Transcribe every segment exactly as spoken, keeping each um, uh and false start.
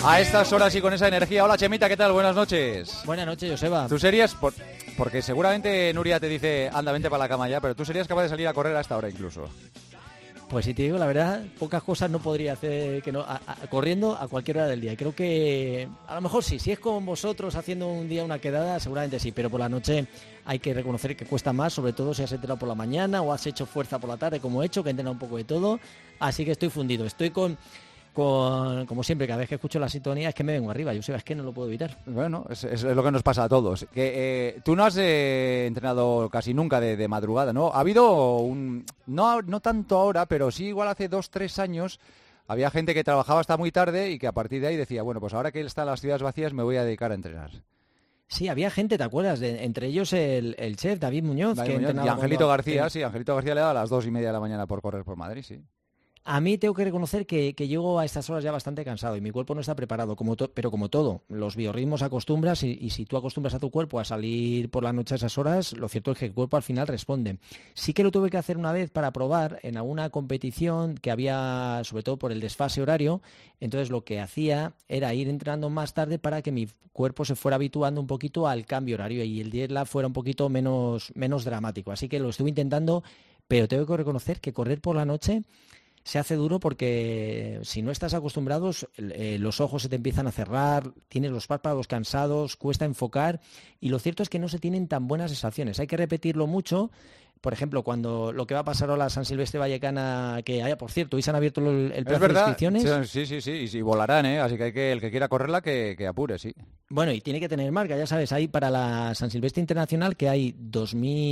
A estas horas y con esa energía. Hola, Chemita, ¿qué tal? Buenas noches. Buenas noches, Joseba. Tú serías, por, porque seguramente Nuria te dice, anda, vente para la cama ya, pero tú serías capaz de salir a correr a esta hora incluso. Pues si te digo la verdad, pocas cosas no podría hacer que no a, a, corriendo a cualquier hora del día. Y creo que a lo mejor sí, si es con vosotros haciendo un día una quedada, seguramente sí, pero por la noche hay que reconocer que cuesta más, sobre todo si has entrenado por la mañana o has hecho fuerza por la tarde como he hecho, que he entrenado un poco de todo. Así que estoy fundido, estoy con... Con, como siempre, cada vez que escucho la sintonía es que me vengo arriba, yo sé, es que no lo puedo evitar. Bueno, es, es lo que nos pasa a todos. Que eh, tú no has eh, entrenado casi nunca de, de madrugada, ¿no? Ha habido un... No, no tanto ahora, pero sí igual hace dos, tres años había gente que trabajaba hasta muy tarde y que a partir de ahí decía, bueno, pues ahora que están las ciudades vacías me voy a dedicar a entrenar. Sí, había gente, ¿te acuerdas? De, entre ellos el, el chef David Muñoz. David que Muñoz y Angelito cuando... García, sí, Angelito García le da a las dos y media de la mañana por correr por Madrid, sí. A mí tengo que reconocer que, que llego a estas horas ya bastante cansado y mi cuerpo no está preparado, como to- pero como todo, los biorritmos acostumbras y, y si tú acostumbras a tu cuerpo a salir por la noche a esas horas, lo cierto es que el cuerpo al final responde. Sí que lo tuve que hacer una vez para probar en alguna competición que había, sobre todo por el desfase horario, entonces lo que hacía era ir entrenando más tarde para que mi cuerpo se fuera habituando un poquito al cambio horario y el jet lag fuera un poquito menos, menos dramático. Así que lo estuve intentando, pero tengo que reconocer que correr por la noche se hace duro porque si no estás acostumbrado, eh, los ojos se te empiezan a cerrar, tienes los párpados cansados, cuesta enfocar y lo cierto es que no se tienen tan buenas sensaciones. Hay que repetirlo mucho. Por ejemplo, cuando lo que va a pasar ahora a San Silvestre Vallecana, que haya, por cierto, hoy se han abierto el, el plazo de inscripciones. Sí, sí, sí, y sí, volarán, ¿eh? Así que hay que el que quiera correrla que, que apure, sí. Bueno, y tiene que tener marca, ya sabes, hay para la San Silvestre Internacional que hay dos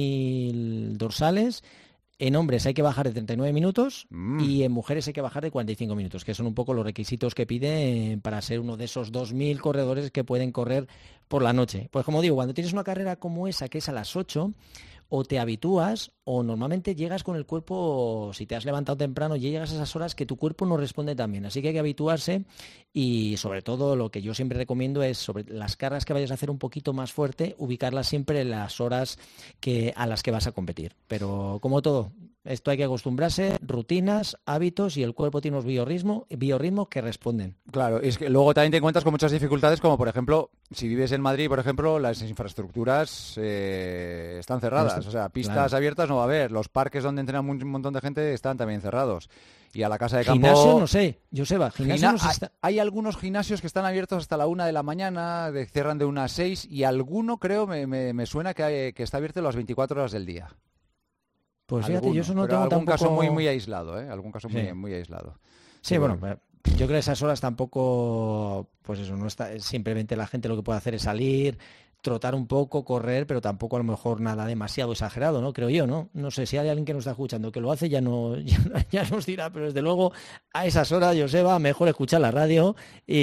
mil dorsales. En hombres hay que bajar de treinta y nueve minutos mm. y en mujeres hay que bajar de cuarenta y cinco minutos, que son un poco los requisitos que pide para ser uno de esos dos mil corredores que pueden correr por la noche. Pues como digo, cuando tienes una carrera como esa, que es a las ocho, o te habitúas o normalmente llegas con el cuerpo, si te has levantado temprano, ya llegas a esas horas que tu cuerpo no responde tan bien. Así que hay que habituarse y sobre todo lo que yo siempre recomiendo es sobre las cargas que vayas a hacer un poquito más fuerte, ubicarlas siempre en las horas que, a las que vas a competir. Pero como todo, esto hay que acostumbrarse, rutinas, hábitos y el cuerpo tiene unos biorritmos, biorritmos que responden. Claro, y es que luego también te encuentras con muchas dificultades como por ejemplo, si vives en Madrid, por ejemplo, las infraestructuras eh, están cerradas. O sea, pistas claro. abiertas no va a haber. Los parques donde entrenan un montón de gente están también cerrados. Y a la casa de campo... Gimnasio, no sé. Joseba, gimnasio Gina... no está... Hay, hay algunos gimnasios que están abiertos hasta la una de la mañana, de, cierran de una a seis, y alguno, creo, me, me, me suena que, hay, que está abierto las veinticuatro horas del día. Pues fíjate, alguno, yo eso no pero tengo algún tampoco... caso muy, muy aislado, ¿eh? Algún caso sí. muy, muy aislado. Sí, sí bueno... bueno. Yo creo que esas horas tampoco, pues eso, no está, simplemente la gente lo que puede hacer es salir, trotar un poco, correr, pero tampoco a lo mejor nada demasiado exagerado, ¿no? Creo yo, ¿no? No sé si hay alguien que nos está escuchando que lo hace, ya no ya, ya nos dirá, pero desde luego a esas horas, Joseba, mejor escuchar la radio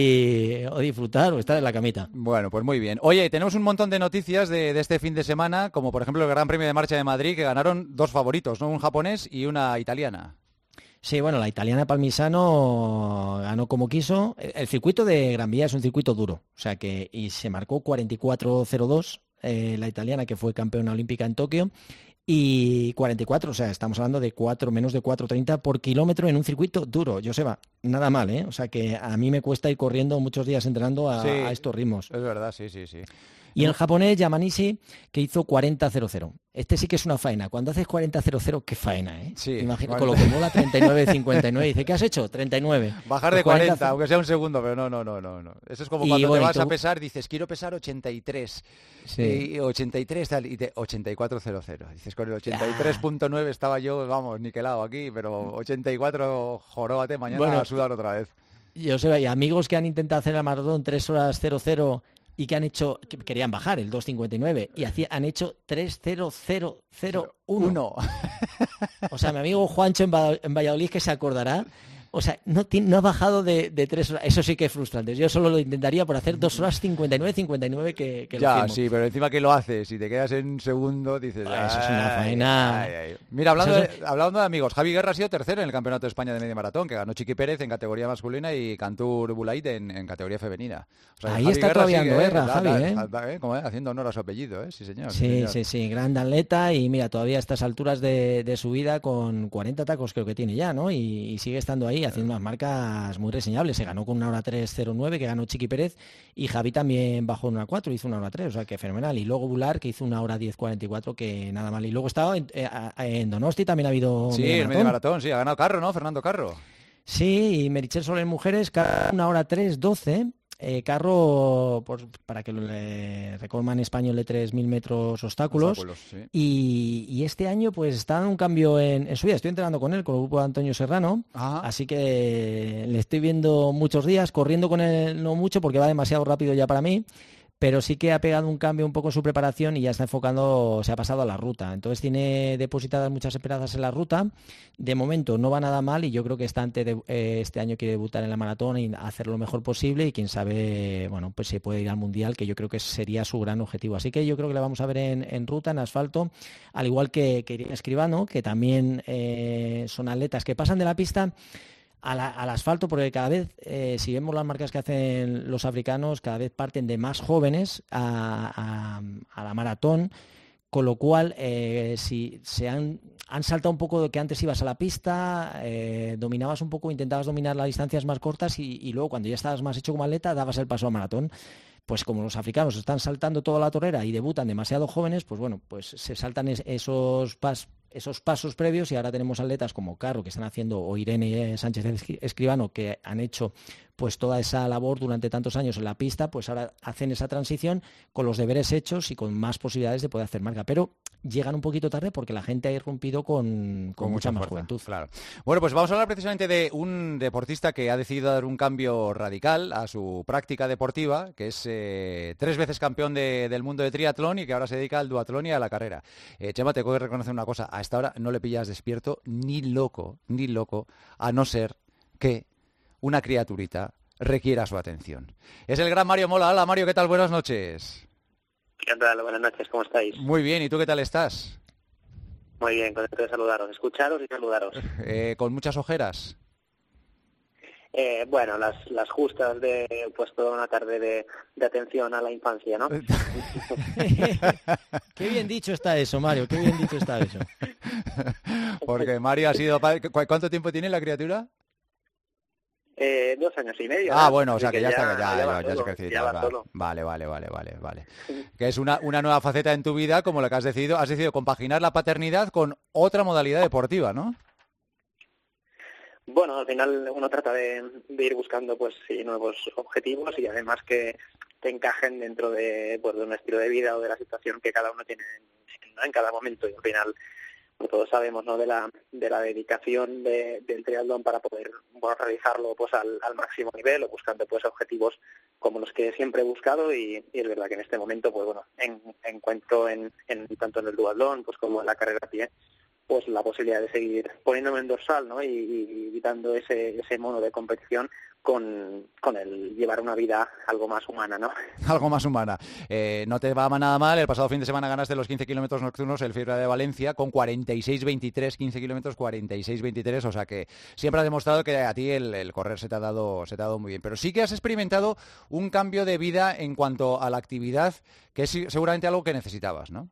y o disfrutar o estar en la camita. Bueno, pues muy bien. Oye, tenemos un montón de noticias de, de este fin de semana, como por ejemplo el Gran Premio de Marcha de Madrid, que ganaron dos favoritos, ¿no? Un japonés y una italiana. Sí, bueno, la italiana Palmisano ganó como quiso. El circuito de Gran Vía es un circuito duro, o sea que y se marcó cuarenta y cuatro cero dos, eh, la italiana que fue campeona olímpica en Tokio, y cuarenta y cuatro, o sea, estamos hablando de cuatro, menos de cuatro treinta por kilómetro en un circuito duro. Joseba, nada mal, ¿eh? O sea que a mí me cuesta ir corriendo muchos días entrenando a, sí, a estos ritmos. Es verdad, sí, sí, sí. Y el japonés Yamanishi, que hizo cuarenta cero cero. Este sí que es una faena. Cuando haces cuarenta cero cero, qué faena, ¿eh? Sí. Imagina, con lo que mola treinta y nueve cincuenta y nueve. Dice, ¿qué has hecho? treinta y nueve. Bajar de cuarenta, cuarenta, aunque sea un segundo, pero no, no, no, no. no. Eso es como cuando bueno, te vas tú... a pesar, dices, quiero pesar ochenta y tres. Sí. Y ochenta y tres, tal, y te, ochenta y cuatro cero cero. Dices, con el ochenta y tres punto nueve estaba yo, vamos, niquelado aquí, pero ochenta y cuatro, joróbate, mañana bueno, a sudar otra vez. Yo sé, hay amigos que han intentado hacer el maratón tres horas cero cero y que han hecho, que querían bajar el dos cincuenta y nueve y hacía, han hecho tres cero cero cero uno. O sea, mi amigo Juancho en Valladolid, que se acordará, o sea, no, no ha bajado de, de tres horas. Eso sí que es frustrante. Yo solo lo intentaría por hacer dos horas cincuenta y nueve cincuenta y nueve que, que ya, lo hicimos. Sí, pero encima que lo haces, si te quedas en segundo, dices... Ah, eso es una faena. Ay, ay. Mira, hablando, de, hablando de amigos, Javi Guerra ha sido tercero en el Campeonato de España de Media Maratón, que ganó Chiqui Pérez en categoría masculina y Cantur Bulaid en, en categoría femenina. O sea, ahí Javi está Guerra todavía en sigue, guerra, eh, Javi, da, ¿eh? Da, eh como, eh, haciendo honor a su apellido, ¿eh? Sí, señor. Sí, sí, señor. sí, sí, gran atleta y mira, todavía a estas alturas de, de su vida con cuarenta tacos creo que tiene ya, ¿no? Y, y sigue estando ahí. y haciendo unas marcas muy reseñables. Se ganó con una hora tres cero nueve, que ganó Chiqui Pérez, y Javi también bajó en una cuatro, hizo una hora tres, o sea que fenomenal. Y luego Bular, que hizo una hora diez cuarenta y cuatro, que nada mal. Y luego estaba en, eh, en Donosti, también ha habido sí, el medio maratón, sí, ha ganado Carro, ¿no? Fernando Carro. Sí, y Meritxell Soler Mujeres, una hora tres doce. Eh, Carro, por, para que le recordman en español, de tres mil metros obstáculos, obstáculos sí. y, y este año pues está dando un cambio en, en su vida. Estoy entrenando con él, con el grupo de Antonio Serrano. Ajá. Así que le estoy viendo muchos días, corriendo con él no mucho porque va demasiado rápido ya para mí, pero sí que ha pegado un cambio un poco en su preparación y ya está enfocando, se ha pasado a la ruta. Entonces tiene depositadas muchas esperanzas en la ruta. De momento no va nada mal y yo creo que está ante de, eh, este año quiere debutar en la maratón y hacer lo mejor posible, y quién sabe, bueno, pues se puede ir al Mundial, que yo creo que sería su gran objetivo. Así que yo creo que la vamos a ver en, en ruta, en asfalto, al igual que, que Irene Escribano, que también eh, son atletas que pasan de la pista A la, al asfalto, porque cada vez, eh, si vemos las marcas que hacen los africanos, cada vez parten de más jóvenes a, a, a la maratón, con lo cual, eh, si se han, han saltado un poco de que antes ibas a la pista, eh, dominabas un poco, intentabas dominar las distancias más cortas y, y luego cuando ya estabas más hecho como atleta, dabas el paso a maratón. Pues como los africanos están saltando toda la torera y debutan demasiado jóvenes, pues bueno, pues se saltan es, esos pasos esos pasos previos, y ahora tenemos atletas como Carro que están haciendo, o Irene Sánchez Escribano, que han hecho pues toda esa labor durante tantos años en la pista, pues ahora hacen esa transición con los deberes hechos y con más posibilidades de poder hacer marca, pero llegan un poquito tarde porque la gente ha irrumpido con, con, con mucha, mucha más juventud. Claro. Bueno, pues vamos a hablar precisamente de un deportista que ha decidido dar un cambio radical a su práctica deportiva, que es eh, tres veces campeón de, del mundo de triatlón y que ahora se dedica al duatlón y a la carrera. Eh, Chema, te tengo que reconocer una cosa, a esta hora no le pillas despierto ni loco, ni loco, a no ser que una criaturita requiera su atención. Es el gran Mario Mola. Hola Mario, ¿qué tal? Buenas noches. ¿Qué tal? Buenas noches, ¿cómo estáis? Muy bien, ¿y tú qué tal estás? Muy bien, contento de saludaros, escucharos y saludaros. Eh, ¿Con muchas ojeras? Eh, bueno, las las justas de pues toda una tarde de, de atención a la infancia, ¿no? Qué bien dicho está eso, Mario, qué bien dicho está eso. Porque Mario ha sido padre. ¿Cuánto tiempo tiene la criatura? Eh, dos años y medio. Ah, ¿no? bueno, o sea Así que ya, ya está, ya, ya, ya, ya todo, se crecido. ya va todo. Vale, vale, vale, vale, vale. Que es una, una nueva faceta en tu vida, como la que has decidido, has decidido compaginar la paternidad con otra modalidad deportiva, ¿no? Bueno, al final uno trata de, de ir buscando pues sí, nuevos objetivos y además que te encajen dentro de, pues, de un estilo de vida o de la situación que cada uno tiene en, en cada momento, y al final como todos sabemos, ¿no?, de la de la dedicación de, del triatlón para poder bueno, realizarlo pues al, al máximo nivel o buscando pues objetivos como los que siempre he buscado, y, y es verdad que en este momento pues bueno en, encuentro en, en tanto en el duatlón pues como en la carrera a pie pues la posibilidad de seguir poniéndome en dorsal, ¿no? y, y, y dando ese ese mono de competición con, con el llevar una vida algo más humana, ¿no? Algo más humana. Eh, no te va nada mal, el pasado fin de semana ganaste los quince kilómetros nocturnos el Fibra de Valencia con cuarenta y seis veintitrés, quince kilómetros cuarenta y seis veintitrés, o sea que siempre has demostrado que a ti el, el correr se te ha dado se te ha dado muy bien, pero sí que has experimentado un cambio de vida en cuanto a la actividad, que es seguramente algo que necesitabas, ¿no?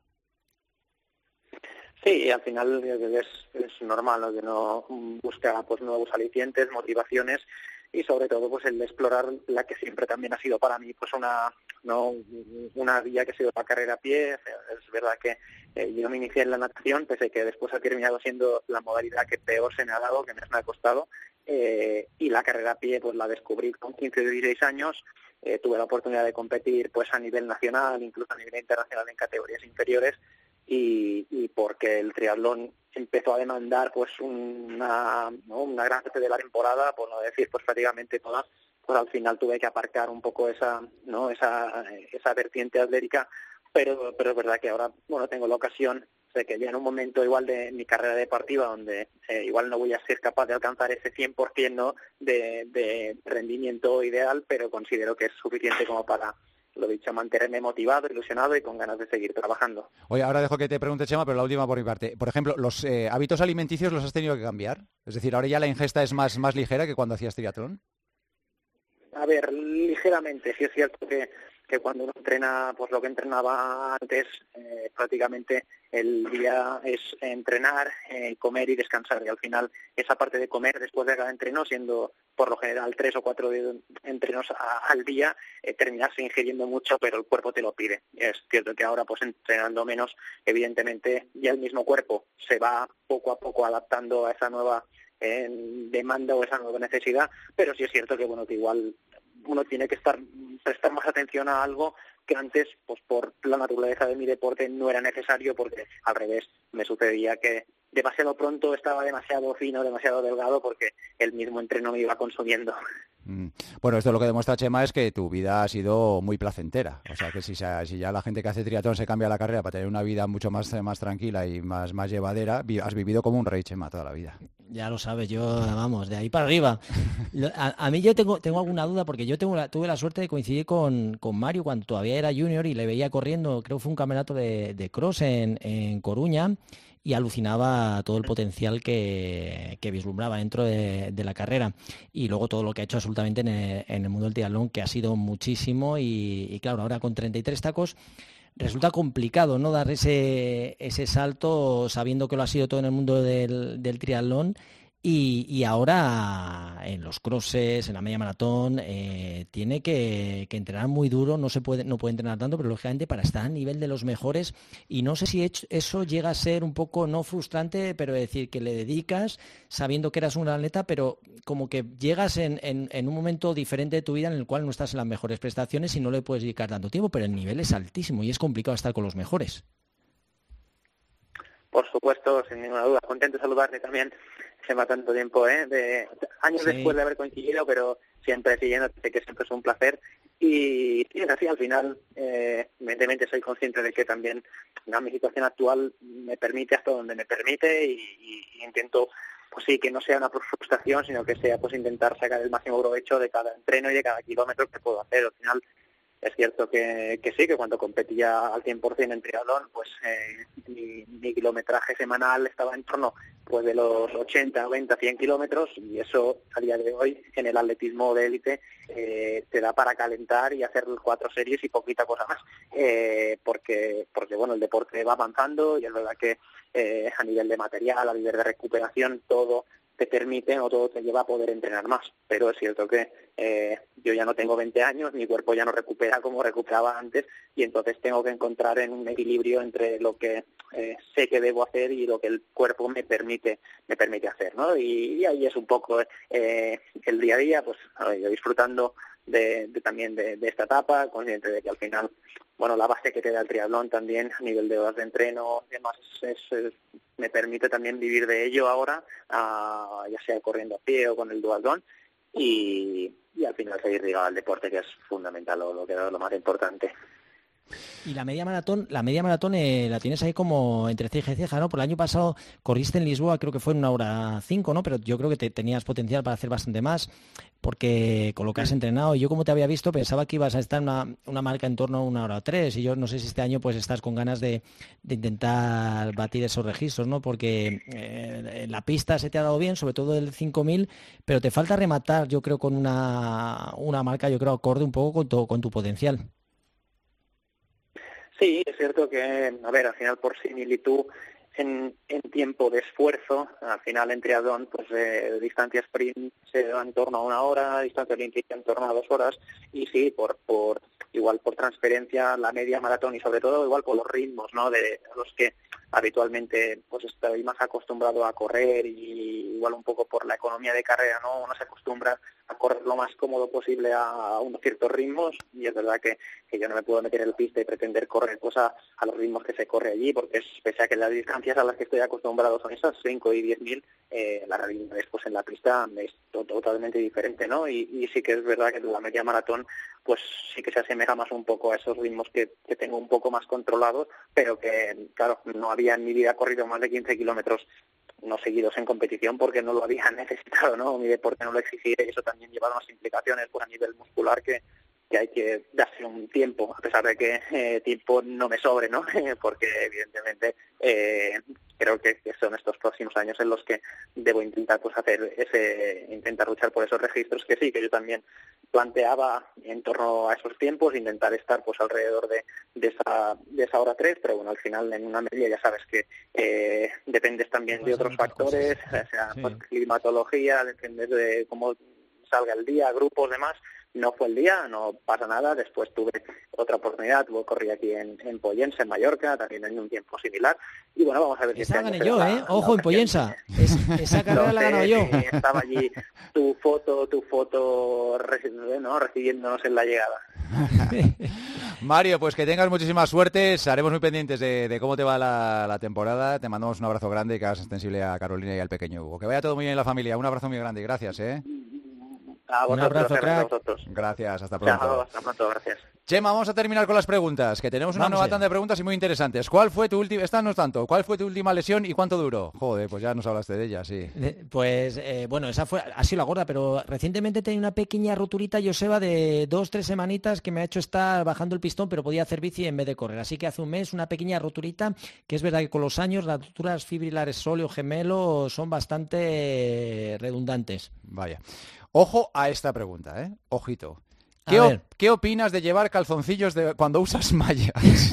Sí, al final es, es normal, ¿no?, que uno busca pues nuevos alicientes, motivaciones y sobre todo pues el de explorar la que siempre también ha sido para mí pues una no una vía que ha sido la carrera a pie. Es verdad que eh, yo me inicié en la natación, pese a que después ha terminado siendo la modalidad que peor se me ha dado, que más me ha costado, eh, y la carrera a pie pues la descubrí con quince o dieciséis años. Eh, tuve la oportunidad de competir pues a nivel nacional, incluso a nivel internacional en categorías inferiores. Y, y porque el triatlón empezó a demandar pues una, ¿no?, una gran parte de la temporada, por no decir pues prácticamente toda, pues al final tuve que aparcar un poco esa no esa esa vertiente atlética, pero pero es verdad que ahora bueno tengo la ocasión, sé que ya en un momento igual de mi carrera deportiva donde eh, igual no voy a ser capaz de alcanzar ese cien por ciento, ¿no?, de, de rendimiento ideal, pero considero que es suficiente como para, lo dicho, mantenerme motivado, ilusionado y con ganas de seguir trabajando. Oye, ahora dejo que te pregunte, Chema, pero la última por mi parte. Por ejemplo, ¿los eh, hábitos alimenticios los has tenido que cambiar? Es decir, ¿ahora ya la ingesta es más, más ligera que cuando hacías triatlón? a ver, ligeramente, sí es cierto que, que cuando uno entrena, pues lo que entrenaba antes, eh, prácticamente el día es entrenar, eh, comer y descansar, y al final esa parte de comer después de cada entreno, siendo por lo general tres o cuatro entrenos a, al día, eh, terminarse ingiriendo mucho, pero el cuerpo te lo pide. Es cierto que ahora, pues entrenando menos, evidentemente ya el mismo cuerpo se va poco a poco adaptando a esa nueva eh, demanda o esa nueva necesidad, pero sí es cierto que bueno que igual uno tiene que estar prestar más atención a algo que antes, pues por la naturaleza de mi deporte, no era necesario, porque al revés me sucedía que demasiado pronto estaba demasiado fino, demasiado delgado, porque el mismo entreno me iba consumiendo. Bueno, esto lo que demuestra, Chema, es que tu vida ha sido muy placentera. O sea, que si, se, si ya la gente que hace triatlón se cambia la carrera para tener una vida mucho más, más tranquila y más, más llevadera, has vivido como un rey, Chema, toda la vida. Ya lo sabes, yo, vamos, de ahí para arriba. A, a mí yo tengo, tengo alguna duda, porque yo tengo la, tuve la suerte de coincidir con, con Mario cuando todavía era junior y le veía corriendo, creo que fue un campeonato de, de cross en, en Coruña, y alucinaba todo el potencial que, que vislumbraba dentro de, de la carrera, y luego todo lo que ha hecho absolutamente en el, en el mundo del triatlón, que ha sido muchísimo, y, y claro, ahora con treinta y tres tacos resulta complicado, ¿no?, dar ese, ese salto sabiendo que lo ha sido todo en el mundo del, del triatlón. Y, y ahora en los crosses, en la media maratón, eh, tiene que, que entrenar muy duro, no se puede, no puede entrenar tanto, pero lógicamente para estar a nivel de los mejores. Y no sé si eso llega a ser un poco, no frustrante, pero decir que le dedicas sabiendo que eras un atleta, pero como que llegas en, en, en un momento diferente de tu vida en el cual no estás en las mejores prestaciones y no le puedes dedicar tanto tiempo, pero el nivel es altísimo y es complicado estar con los mejores. Por supuesto, sin ninguna duda. Contento de saludarte también. Se va tanto tiempo, ¿eh? De, años sí. Después de haber coincidido, pero siempre siguiéndote, que siempre es un placer. Y, y es así, al final, eh, evidentemente soy consciente de que también no, mi situación actual me permite hasta donde me permite y, y, y intento, pues sí, que no sea una frustración, sino que sea pues intentar sacar el máximo provecho de cada entreno y de cada kilómetro que puedo hacer. Al final, es cierto que, que sí, que cuando competía al cien por ciento en triatlón, pues eh, mi, mi kilometraje semanal estaba en torno pues de los ochenta, noventa, cien kilómetros, y eso a día de hoy en el atletismo de élite eh, te da para calentar y hacer cuatro series y poquita cosa más, eh, porque porque bueno, el deporte va avanzando y es verdad que eh, a nivel de material, a nivel de recuperación, todo te permite o todo te lleva a poder entrenar más, pero es cierto que eh, yo ya no tengo veinte años, mi cuerpo ya no recupera como recuperaba antes, y entonces tengo que encontrar en un equilibrio entre lo que eh, sé que debo hacer y lo que el cuerpo me permite me permite hacer, ¿no? Y, y ahí es un poco eh, el día a día, pues yo disfrutando de, de también de, de esta etapa, consciente de que al final, bueno, la base que te da el triatlón también a nivel de horas de entreno y demás es, es, es, me permite también vivir de ello ahora, uh, ya sea corriendo a pie o con el duatlón, y, y al final seguir ligado al deporte, que es fundamental, lo, lo que es lo más importante. Y la media maratón, la media maratón eh, la tienes ahí como entre ceja y ceja, ¿no? Por el año pasado corriste en Lisboa, creo que fue en una hora cinco, ¿no? Pero yo creo que te, tenías potencial para hacer bastante más, porque con lo que has entrenado, y yo como te había visto pensaba que ibas a estar en una, una marca en torno a una hora tres, y yo no sé si este año pues estás con ganas de, de intentar batir esos registros, ¿no? Porque eh, la pista se te ha dado bien, sobre todo el cinco mil, pero te falta rematar, yo creo, con una, una marca, yo creo, acorde un poco con tu, con tu potencial. Sí, es cierto que, a ver, al final por similitud en, en tiempo de esfuerzo, al final en triatlón, pues eh, distancia sprint se da en torno a una hora, distancia olímpica en torno a dos horas, y sí, por por igual por transferencia la media maratón y sobre todo igual por los ritmos, ¿no?, de los que habitualmente pues estoy más acostumbrado a correr, y igual un poco por la economía de carrera, ¿no?, uno se acostumbra a correr lo más cómodo posible a, a unos ciertos ritmos, y es verdad que, que yo no me puedo meter en el pista y pretender correr pues a, a los ritmos que se corre allí, porque es, pese a que las distancias a las que estoy acostumbrado son esas cinco y diez mil, eh, la realidad después en la pista es to- totalmente diferente, ¿no? Y, y sí que es verdad que la media maratón pues sí que se asemeja más un poco a esos ritmos que, que tengo un poco más controlados, pero que, claro, no había en mi vida corrido más de quince kilómetros no seguidos en competición porque no lo había necesitado, ¿no? Mi deporte no lo exigía, y eso también lleva unas implicaciones pues, a nivel muscular que, que hay que darse un tiempo, a pesar de que eh, tiempo no me sobre, ¿no? Porque evidentemente eh, creo que, que son estos próximos años en los que debo intentar pues hacer ese, intentar luchar por esos registros, que sí, que yo también planteaba en torno a esos tiempos, intentar estar pues alrededor de, de esa de esa hora tres, pero bueno, al final en una medida ya sabes que eh, dependes también de otros factores, cosas. O sea, sí. pues, climatología, dependes de cómo salga el día, grupos, demás. No fue el día, no pasa nada. Después tuve otra oportunidad, tuve corrí aquí en, en Pollensa, en Mallorca, también en un tiempo similar. Y bueno, vamos a ver si esa este gané yo, ¿eh? La, Ojo, la en Pollensa. Es, esa carrera no, la ganaba yo. Sí, estaba allí tu foto, tu foto, ¿no? Recibiéndonos en la llegada. Mario, pues que tengas muchísima suerte. Estaremos muy pendientes de, de cómo te va la, la temporada. Te mandamos un abrazo grande y que hagas extensible a Carolina y al pequeño Hugo. Que vaya todo muy bien en la familia. Un abrazo muy grande. Gracias, ¿eh? A vosotros, un abrazo, crack. Vosotros. Gracias, hasta pronto. Chao, hasta pronto, gracias. Chema, vamos a terminar con las preguntas, que tenemos una Vamos nueva allá. tanda de preguntas y muy interesantes. ¿Cuál fue tu última, esta no es tanto, cuál fue tu última lesión y cuánto duró? Joder, pues ya nos hablaste de ella, sí. Pues, eh, bueno, esa fue, ha sido la gorda, pero recientemente tenía una pequeña roturita, Joseba, de dos, tres semanitas que me ha hecho estar bajando el pistón, pero podía hacer bici en vez de correr. Así que hace un mes una pequeña roturita, que es verdad que con los años las roturas fibrilares sóleo gemelo son bastante redundantes. Vaya. Ojo a esta pregunta, ¿eh? Ojito. ¿Qué, op- ¿Qué opinas de llevar calzoncillos de cuando usas mallas?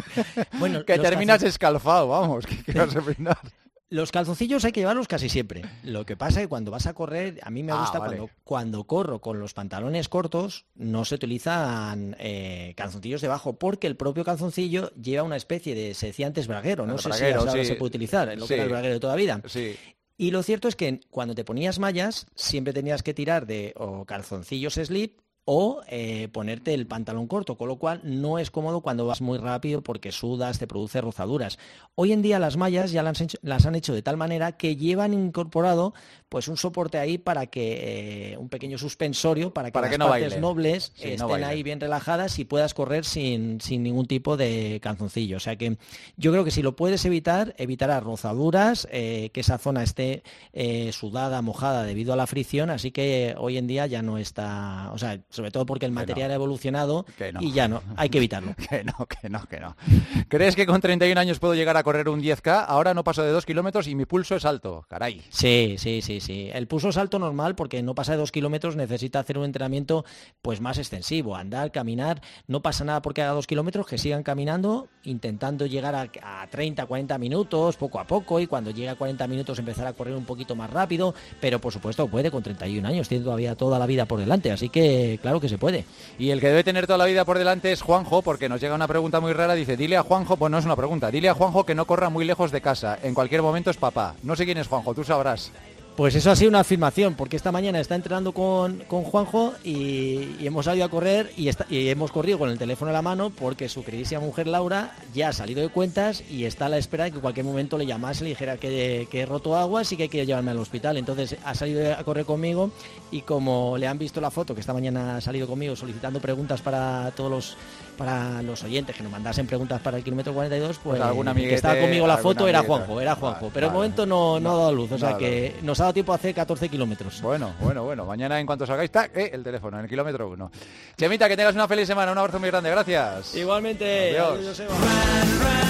Bueno, que terminas calzon... escalfado, vamos. ¿Qué, qué vas a opinar? Los calzoncillos hay que llevarlos casi siempre. Lo que pasa es que cuando vas a correr, a mí me Ah, gusta vale. cuando, cuando corro con los pantalones cortos, no se utilizan eh, calzoncillos debajo, porque el propio calzoncillo lleva una especie de, se decía antes braguero, no El sé braguero, si ahora sí. se puede utilizar, lo Sí. que era el braguero de toda la vida. Sí. Y lo cierto es que cuando te ponías mallas, siempre tenías que tirar de o calzoncillos slip o eh, ponerte el pantalón corto, con lo cual no es cómodo cuando vas muy rápido porque sudas, te produce rozaduras. Hoy en día las mallas ya las han hecho, las han hecho de tal manera que llevan incorporado pues un soporte ahí para que, eh, un pequeño suspensorio, para que Para las que no partes baile. nobles Sí, no estén baile. ahí bien relajadas y puedas correr sin, sin ningún tipo de calzoncillo. O sea que yo creo que si lo puedes evitar, evitarás rozaduras, eh, que esa zona esté eh, sudada, mojada debido a la fricción, así que hoy en día ya no está, o sea, sobre todo porque el Que material no. ha evolucionado Que no. y ya no, hay que evitarlo. Que no, que no, que no. ¿Crees que con treinta y un años puedo llegar a correr un diez K? Ahora no paso de dos kilómetros y mi pulso es alto. Caray. Sí, sí, sí, sí. El pulso es alto normal porque no pasa de dos kilómetros, necesita hacer un entrenamiento pues más extensivo, andar, caminar. No pasa nada porque haga dos kilómetros, que sigan caminando, intentando llegar a, a treinta, cuarenta minutos, poco a poco, y cuando llegue a cuarenta minutos empezar a correr un poquito más rápido, pero por supuesto puede con treinta y un años, tiene todavía toda la vida por delante, así que claro que se puede. Y el que debe tener toda la vida por delante es Juanjo, porque nos llega una pregunta muy rara. Dice, dile a Juanjo, pues no es una pregunta, dile a Juanjo que no corra muy lejos de casa. En cualquier momento es papá. No sé quién es Juanjo, tú sabrás. Pues eso ha sido una afirmación, porque esta mañana está entrenando con, con Juanjo y, y hemos salido a correr y, está, y hemos corrido con el teléfono en la mano porque su queridísima mujer Laura ya ha salido de cuentas y está a la espera de que en cualquier momento le llamase, le dijera que, que he roto aguas y que hay que llevarme al hospital. Entonces ha salido a correr conmigo y como le han visto la foto, que esta mañana ha salido conmigo solicitando preguntas para todos los para los oyentes que nos mandasen preguntas para el kilómetro cuarenta y dos, pues, Pues algún el que amiguete, estaba conmigo la algún foto era amiguete. Juanjo, era Juanjo, Vale, pero de vale. momento no, no ha dado luz, o sea Nada. que nos ha dado tiempo a hacer catorce kilómetros. Bueno, bueno, bueno. Mañana en cuanto salgáis, ¡tac! Eh, el teléfono, en el kilómetro uno. Chemita, que tengas una feliz semana. Un abrazo muy grande. Gracias. Igualmente. Adiós. Adiós, Joseba.